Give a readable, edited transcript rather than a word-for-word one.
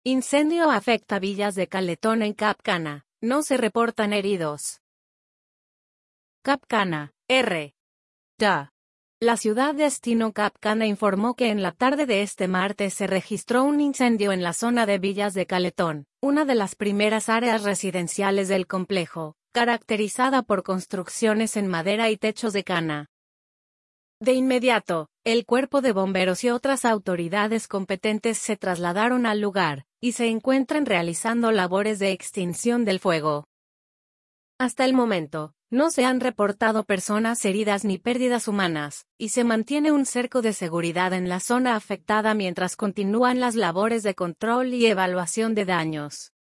Incendio afecta villas de Caletón en Cap Cana, no se reportan heridos. Cap Cana, R. Da. La ciudad destino Cap Cana informó que en la tarde de este martes se registró un incendio en la zona de Villas de Caletón, una de las primeras áreas residenciales del complejo, caracterizada por construcciones en madera y techos de cana. De inmediato, el cuerpo de bomberos y otras autoridades competentes se trasladaron al lugar, y se encuentran realizando labores de extinción del fuego. Hasta el momento, no se han reportado personas heridas ni pérdidas humanas, y se mantiene un cerco de seguridad en la zona afectada mientras continúan las labores de control y evaluación de daños.